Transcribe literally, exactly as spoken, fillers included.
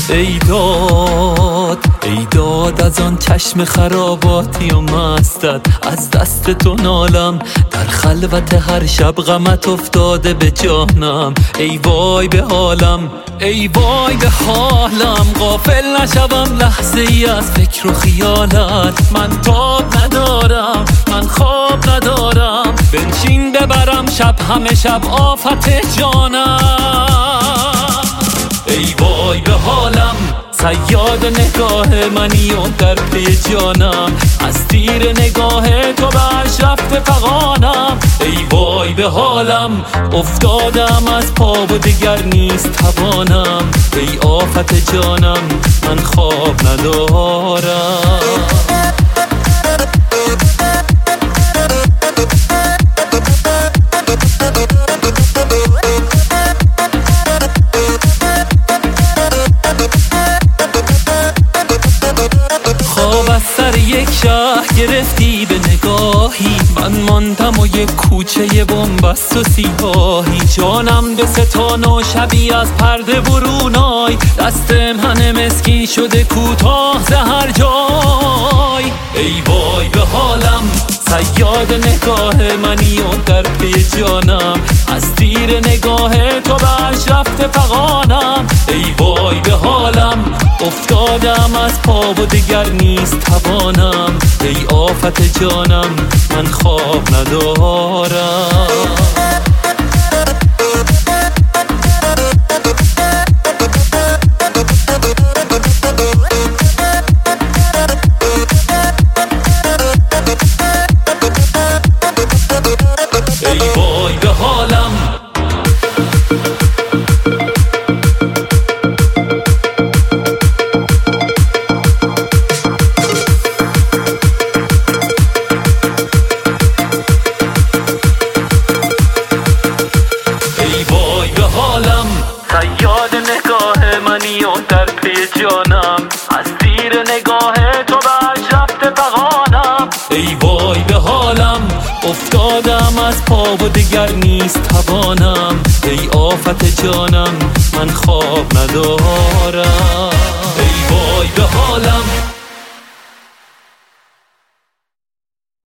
ای داد ای داد از آن چشم خراباتی و مستت، از دست تو نالم در خلوت هر شب، غمت افتاده به جانم. ای وای به حالم ای وای به حالم، غافل نشوم لحظه ای از فکر و خیالت. من تاب ندارم من خواب ندارم، بنشین ببرم شب همه شب آفت جانم. ای وای به حالم صیاد نگاه منی و در پی جانم، از تیر نگاه تو برش رفته فغانم. ای وای به حالم افتادم از پا و دیگر نیست توانم. ای آفت جانم من خواب ندارم. خواب از سر یک شهر گرفتی به نگاهی، من ماندم و یک کوچه بنبست و سیاهی. جانم به ستان و شبی از پرده برونای، دست من مسکین شده کوتاه ز هر جای. ای وای به حالم صیاد نگاه منی و در پی جانم، از تیر نگاه تو برش رفته فغانم. ای وای به حالم افتادم از پا و دیگر نیست توانم. ای آفت جانم من خواب ندارم. ای وای به حالم ای وای به حالم صیاد نگاه منی و در پی جانم، از تیر نگاه تو برش رفته فغانم. ای وای به حالم افتادم از پا و دیگر نیست توانم. ای آفت جانم من خواب ندارم. ای وای به حالم